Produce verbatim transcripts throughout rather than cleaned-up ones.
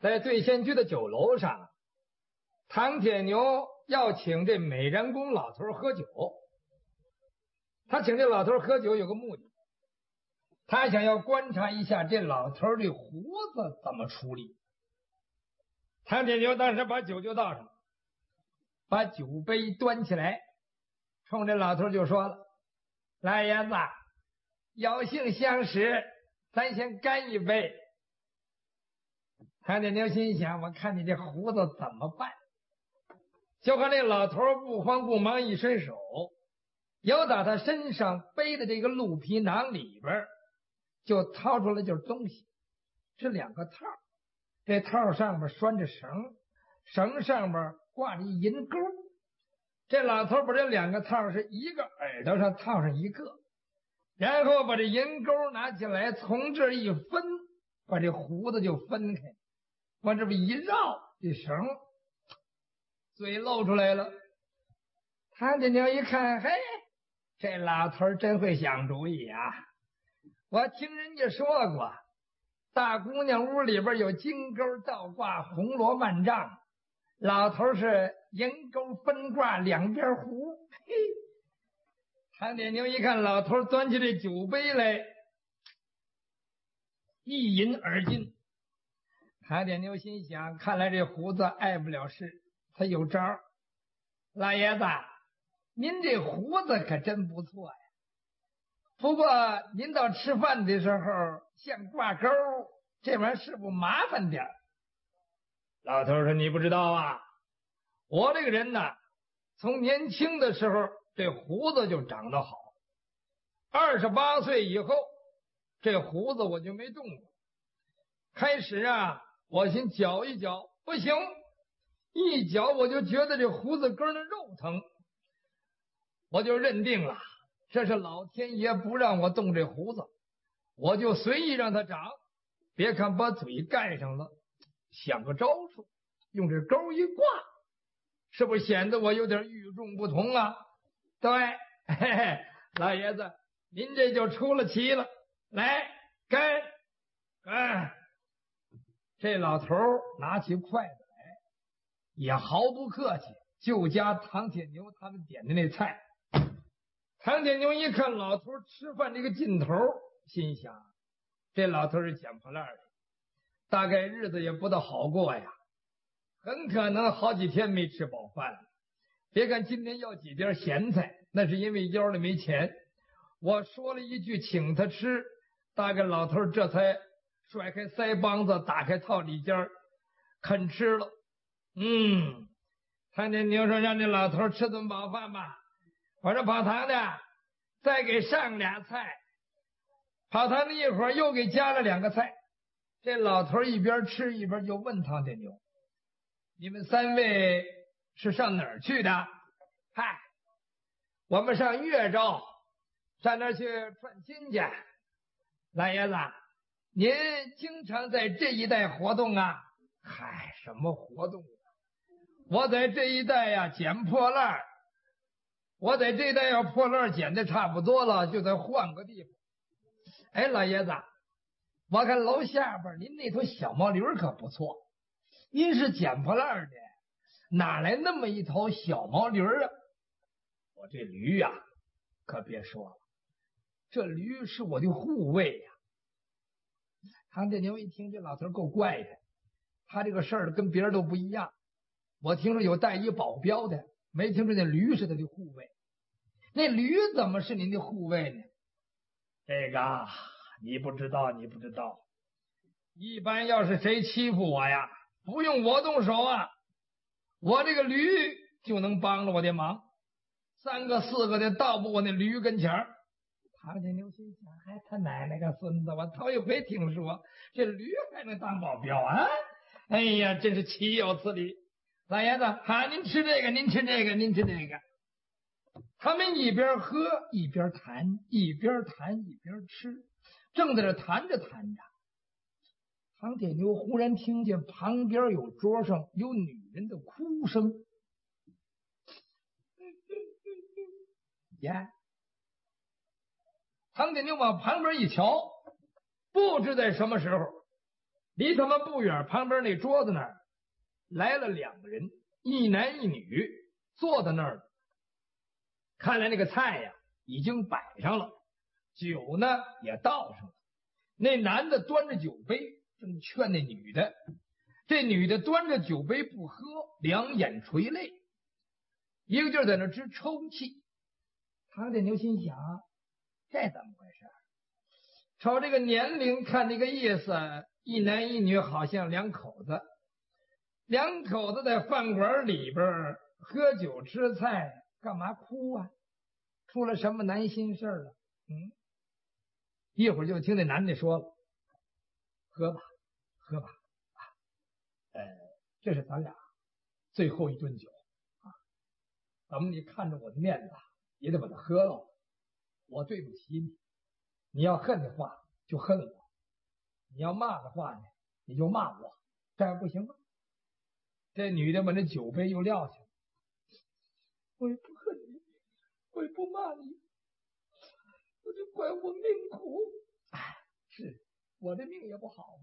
在对仙居的酒楼上，唐铁牛要请这美人公老头喝酒。他请这老头喝酒有个目的，他想要观察一下这老头的胡子怎么处理。唐铁牛当时把酒就倒上，把酒杯端起来，冲这老头就说了：“老爷子，有幸相识，咱先干一杯。”唐铁牛心想：我看你这胡子怎么办？就看这老头不慌不忙一伸手，由打他身上背的这个鹿皮囊里边就掏出来就是东西，是两个套，这套上面拴着绳，绳上面挂着一银钩。这老头把这两个套是一个耳朵上套上一个，然后把这银钩拿起来，从这一分，把这胡子就分开，往这边一绕，这绳嘴露出来了。唐铁牛一看，嘿，这老头真会想主意啊！我听人家说过，大姑娘屋里边有金钩倒挂，红罗万丈，老头是银钩分挂，两边胡。嘿，唐铁牛一看老头端起这酒杯来，一饮而尽。唐铁牛心想，看来这胡子碍不了事，他有招。老爷子，您这胡子可真不错呀，不过您到吃饭的时候像挂钩，这玩意儿是不麻烦点？老头说：“你不知道啊，我这个人呢，从年轻的时候这胡子就长得好，二十八岁以后这胡子我就没动过。开始啊，我先绞一绞，不行，一绞我就觉得这胡子根的肉疼，我就认定了这是老天爷不让我动这胡子，我就随意让它长。别看把嘴盖上了，想个招数，用这钩一挂，是不是显得我有点与众不同啊？对，嘿嘿，老爷子，您这就出了奇了。来，干干！这老头拿起筷子来，也毫不客气，就夹唐铁牛他们点的那菜。唐铁牛一看老头吃饭这个劲头，心想这老头是捡破烂的，大概日子也不大好过呀，很可能好几天没吃饱饭了。别看今天要几碟咸菜，那是因为腰里没钱。我说了一句请他吃，大概老头这才甩开腮帮子，打开套里间肯吃了。嗯，唐铁牛说：“让这老头吃顿饱饭吧。”我说：“跑堂的，再给上俩菜。”跑堂的一会儿又给加了两个菜。这老头一边吃一边就问唐铁牛：“你们三位是上哪儿去的？”“嗨，我们上岳州，上那儿去串亲戚。”“老爷子，您经常在这一带活动啊？”“嗨，什么活动啊？我在这一带呀、啊、捡破烂，我在这一带要破烂捡的差不多了，就得换个地方。”“哎，老爷子，我看楼下边您那头小毛驴可不错，您是捡破烂的，哪来那么一头小毛驴啊？”“我这驴呀、啊，可别说了，这驴是我的护卫呀。”唐铁牛一听这老头够怪的，他这个事儿跟别人都不一样。我听说有带一保镖的，没听说那驴是他的护卫。那驴怎么是您的护卫呢？”“这个你不知道，你不知道。一般要是谁欺负我呀，不用我动手啊，我这个驴就能帮了我的忙，三个四个的倒不我那驴跟前儿。”唐铁牛心想：“哎，他奶奶个孙子，我头一回听说这驴还能当保镖啊！哎呀，真是岂有此理！老爷子，好，您吃这个，您吃这个，您吃这个。”他们一边喝一边谈，一边谈一边吃，正在这谈着谈着，唐铁牛忽然听见旁边有桌上有女人的哭声。呀！唐铁牛往旁边一瞧，不知在什么时候， 离他们不远，旁边那桌子那儿来了两个人，一男一女，坐在那儿。看来那个菜呀已经摆上了，酒呢也倒上了。那男的端着酒杯正劝那女的，这女的端着酒杯不喝，两眼垂泪，一个劲儿在那直抽泣。唐殿牛心想，这怎么回事？瞅这个年龄看这个意思，一男一女好像两口子，两口子在饭馆里边喝酒吃菜，干嘛哭啊？出了什么难心事了？嗯，一会儿就听那男的说了，喝吧喝吧啊，呃，这是咱俩最后一顿酒啊，咱们你看着我的面子也得把它喝了，我对不起你，你要恨的话就恨我，你要骂的话呢你就骂我，这样不行吗？这女的把那酒杯又撂下，我也不恨你，我也不骂你，我就怪我命苦。哎，是我这命也不好。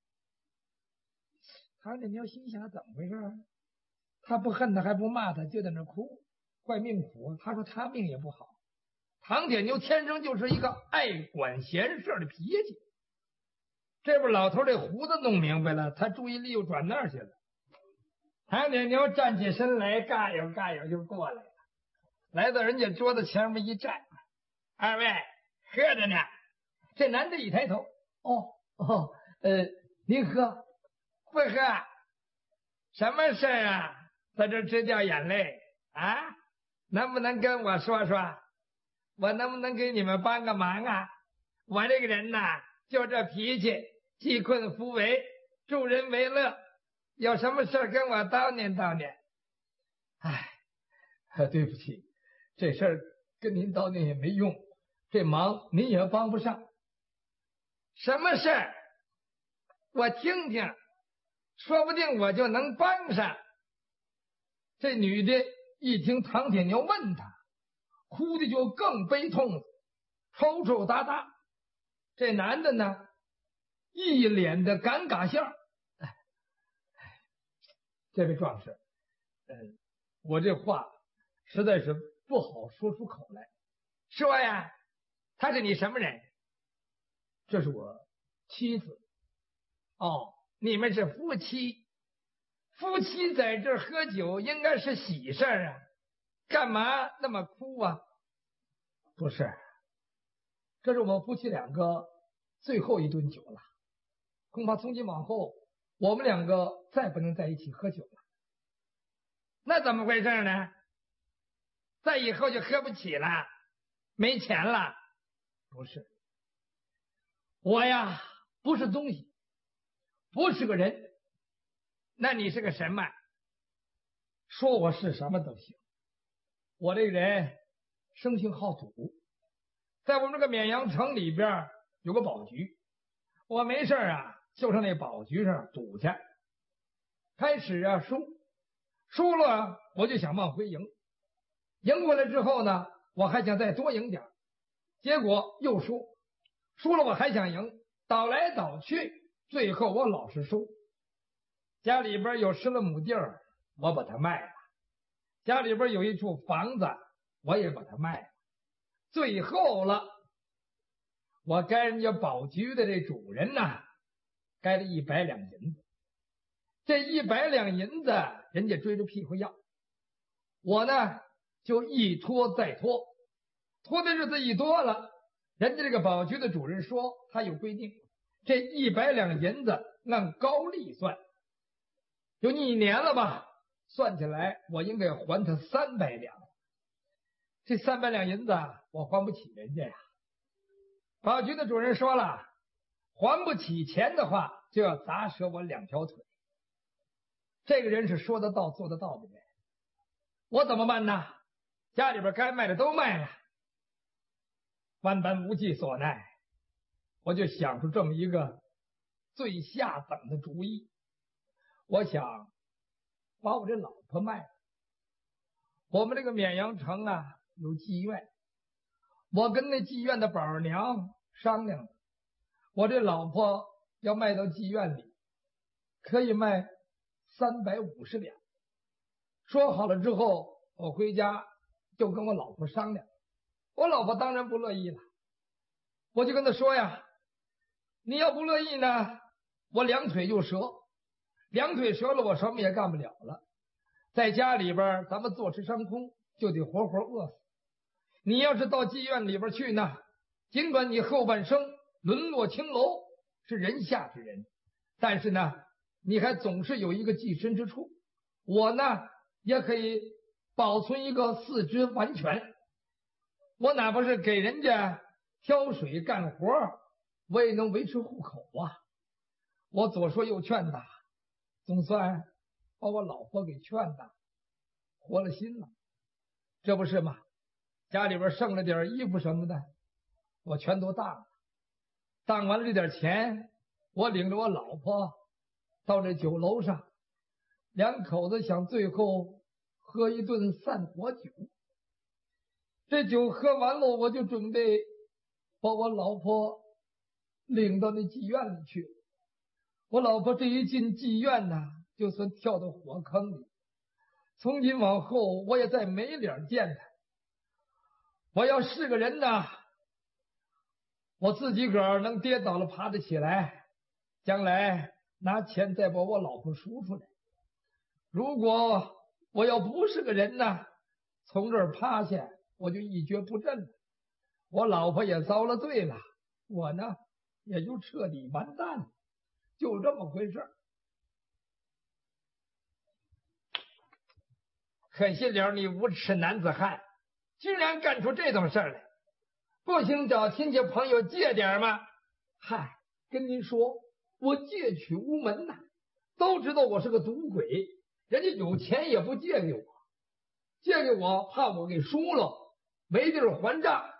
唐殿牛心想，怎么回事？他不恨他还不骂他，就在那哭，怪命苦。他说他命也不好。唐典牛天生就是一个爱管闲事的脾气。这边老头这胡子弄明白了，他注意力又转那儿去了。唐典牛站起身来，嘎悠嘎悠就过来了，来到人家桌子前面一站，二位喝着呢。这男的一抬头，哦哦，呃，您喝不喝？什么事啊？在这直掉眼泪啊？能不能跟我说说？我能不能给你们帮个忙啊？我这个人呐，就这脾气，济困扶危，助人为乐，有什么事跟我叨念叨念。哎，对不起，这事儿跟您叨念也没用，这忙您也帮不上。什么事儿？我听听，说不定我就能帮上。这女的一听唐铁牛问她，哭的就更悲痛了，抽抽搭搭。这男的呢，一脸的尴尬相。哎，这位壮士，嗯，我这话实在是不好说出口来。说呀，他是你什么人？这是我妻子。哦，你们是夫妻。夫妻在这儿喝酒应该是喜事啊，干嘛那么哭啊？不是，这是我们夫妻两个最后一顿酒了，恐怕从今往后我们两个再不能在一起喝酒了。那怎么回事呢？在以后就喝不起了，没钱了？不是，我呀不是东西，不是个人。那你是个什么？说我是什么都行。我这个人生性好赌，在我们这个绵阳城里边有个宝局，我没事啊就上那宝局上赌去。开始啊输，输了我就想往回赢，赢过来之后呢，我还想再多赢点，结果又输，输了我还想赢，倒来倒去，最后我老是输。家里边有十来亩地儿，我把它卖了；家里边有一处房子，我也把它卖了。最后了，我该人家宝局的这主人呐，该了一百两银子。这一百两银子，人家追着屁股要，我呢就一拖再拖，拖的日子一多了，人家这个宝局的主人说他有规定，这一百两银子按高利算。有一年了吧，算起来我应该还他三百两。这三百两银子我还不起人家呀。宝局的主人说了，还不起钱的话就要砸折我两条腿。这个人是说得到做得到的人，我怎么办呢？家里边该卖的都卖了，万般无计所奈，我就想出这么一个最下等的主意。我想把我这老婆卖了。我们这个绵阳城啊有妓院，我跟那妓院的宝娘商量了，我这老婆要卖到妓院里， 可以卖三百五十两。说好了之后，我回家就跟我老婆商量，我老婆当然不乐意了。我就跟她说呀，你要不乐意呢，我两腿就折，两腿折了我什么也干不了了，在家里边咱们坐吃山空，就得活活饿死。你要是到妓院里边去呢，尽管你后半生沦落青楼，是人下之人，但是呢，你还总是有一个寄身之处。我呢，也可以保存一个四肢完全。我哪怕是给人家挑水干活，我也能维持户口啊。我左说右劝的，总算把我老婆给劝的活了心了。这不是吗？家里边剩了点衣服什么的，我全都当了。当完了这点钱，我领着我老婆到这酒楼上，两口子想最后喝一顿散伙酒。这酒喝完了，我就准备把我老婆领到那妓院里去。我老婆这一进妓院呢，就算跳到火坑里。从今往后，我也再没脸见她。我要是个人呢，我自己个儿能跌倒了爬得起来，将来拿钱再把我老婆赎出来。如果我要不是个人呢，从这儿趴下我就一蹶不振了，我老婆也遭了罪了，我呢也就彻底完蛋了，就这么回事。可惜了你无耻男子汉，居然干出这种事来，不行找亲戚朋友借点吗？嗨，跟您说，我借取无门呐，都知道我是个赌鬼，人家有钱也不借给我，借给我怕我给输了，没地儿还账。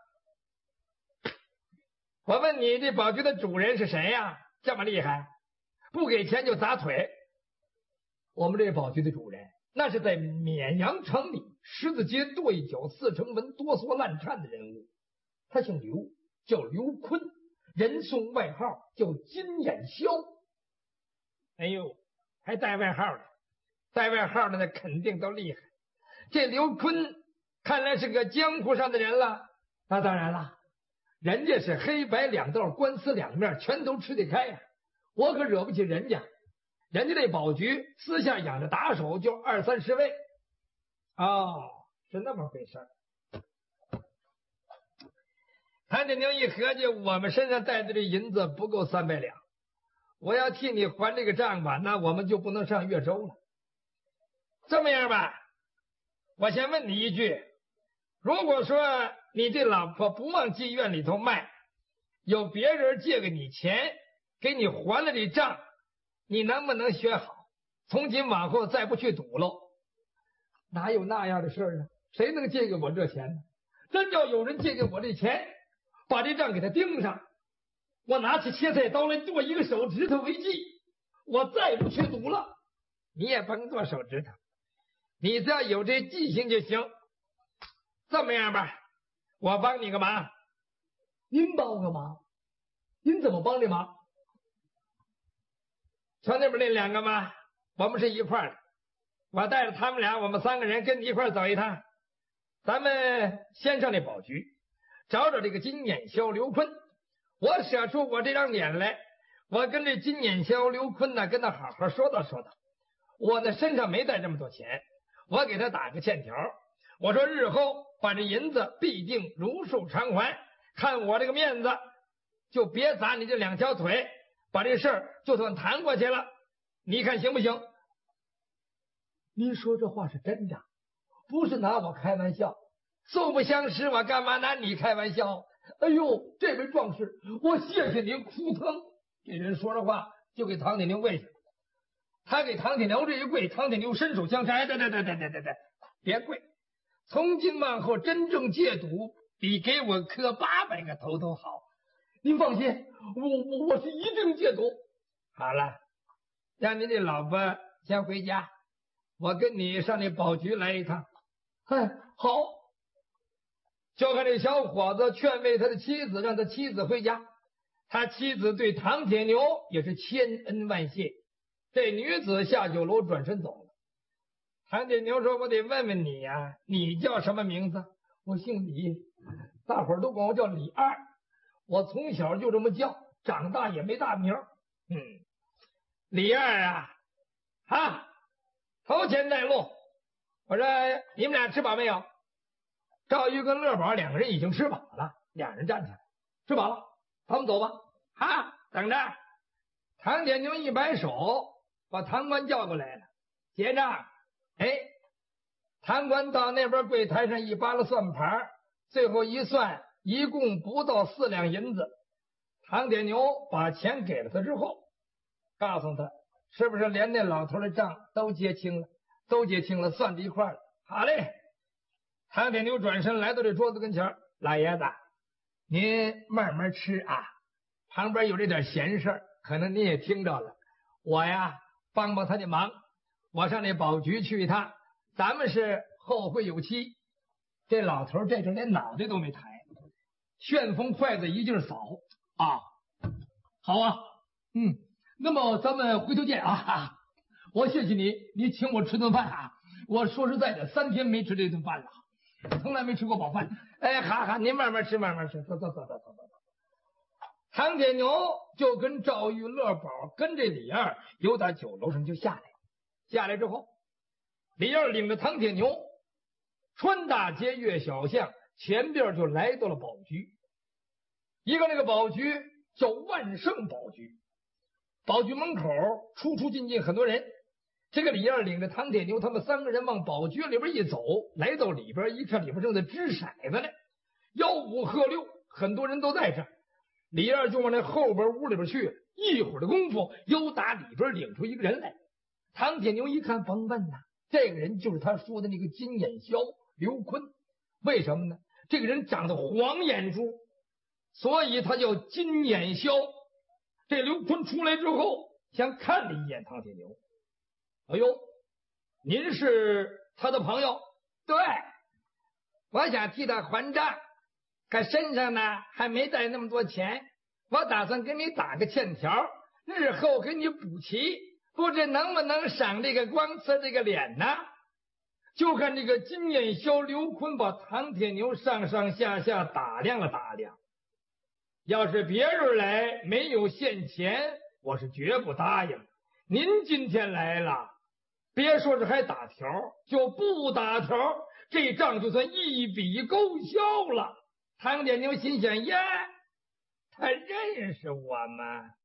我问你，这宝驹的主人是谁呀？这么厉害，不给钱就砸腿。我们这宝驹的主人，那是在绵阳城里十字街跺一脚四成文哆嗦烂颤的人物。他姓刘，叫刘坤，人送外号叫金眼枭。哎呦，还带外号的，带外号的那肯定都厉害。这刘坤看来是个江湖上的人了。那当然了，人家是黑白两道，官司两面，全都吃得开呀。我可惹不起人家，人家这宝驹私下养着打手就二三十位。哦，是那么回事。谭铁牛一合计，我们身上带的这银子不够三百两，我要替你还这个账吧，那我们就不能上岳州了。这么样吧，我先问你一句，如果说你这老婆不往妓院里头卖，有别人借给你钱，给你还了这账，你能不能学好，从今往后再不去赌喽？哪有那样的事儿啊？谁能借给我这钱呢？真要有人借给我这钱，把这账给他盯上，我拿起切菜刀来剁一个手指头为记，我再不去赌了。你也甭剁手指头，你只要有这记性就行。这么样吧，我帮你个忙。您帮我个忙？您怎么帮这忙？瞧那边那两个嘛，我们是一块的，我带着他们俩，我们三个人跟你一块走一趟。咱们先上那宝局，找找这个金眼枭刘坤。我舍出我这张脸来，我跟这金眼枭刘坤呢，跟他好好说道说道。我呢身上没带这么多钱，我给他打个欠条，我说日后把这银子必定如数偿还，看我这个面子，就别砸你这两条腿，把这事儿就算谈过去了，你看行不行？您说这话是真的，不是拿我开玩笑。素不相识，我干嘛拿你开玩笑？哎呦，这位壮士，我谢谢您，哭疼。这人说着话就给唐铁牛跪下，他给唐铁牛这一跪，唐铁牛伸手相搀，对对对对对对对，别跪，从今往后真正戒赌比给我磕八百个头都好。您放心，我我我是一定戒赌。好了，让您这老婆先回家，我跟你上那宝局来一趟。哎，好。就看这小伙子劝慰他的妻子，让他妻子回家。他妻子对唐铁牛也是千恩万谢。 这女子下酒楼转身走了。唐铁牛说：“我得问问你呀、啊，你叫什么名字？”我姓李，大伙儿都管我叫李二。我从小就这么叫，长大也没大名。嗯，李二啊，啊，头前带路。我说你们俩吃饱没有？赵玉跟乐宝两个人已经吃饱了，两人站起来，吃饱了，咱们走吧。啊，等着。唐铁牛一摆手，把堂官叫过来了，结账。哎，堂官到那边柜台上一扒拉算盘，最后一算，一共不到四两银子。唐铁牛把钱给了他之后，告诉他是不是连那老头的账都结清了，都结清了，算在一块了。好嘞。唐铁牛转身来到这桌子跟前，老爷子，您慢慢吃啊，旁边有这点闲事，可能您也听着了。我呀，帮帮他的忙，我上那保局去一趟，咱们是后会有期。这老头这阵连脑袋都没抬，旋风筷子一劲扫啊，好啊，嗯，那么咱们回头见啊！我谢谢你，你请我吃顿饭啊！我说实在的，三天没吃这顿饭了，从来没吃过饱饭。哎，好好，您慢慢吃，慢慢吃，走走走走走走。唐铁牛就跟赵玉、乐宝跟这李二由打酒楼上就下来，下来之后，李二领着唐铁牛穿大街越小巷，前边就来到了保局。一个那个保局叫万盛保局，保局门口出出进进很多人。这个李二领着唐铁牛他们三个人往保局里边一走，来到里边一看，里边正在掷骰子呢，吆五喝六，很多人都在这儿。李二就往那后边屋里边去了，一会儿的功夫，又打里边领出一个人来。唐铁牛一看，甭问呐，这个人就是他说的那个金眼枭刘坤。为什么呢？这个人长得黄眼珠，所以他叫金眼枭。这刘坤出来之后，先看了一眼唐铁牛，哎呦，您是他的朋友？对，我想替他还账，可身上呢还没带那么多钱，我打算给你打个欠条，日后给你补齐，不知能不能赏这个光吃这个脸呢？就看这个金眼枭刘坤把唐铁牛上上下下打量了打量，要是别人来没有现钱，我是绝不答应。您今天来了，别说是还打条，就不打条，这账就算一笔勾销了。唐铁牛心想：呀，他认识我吗？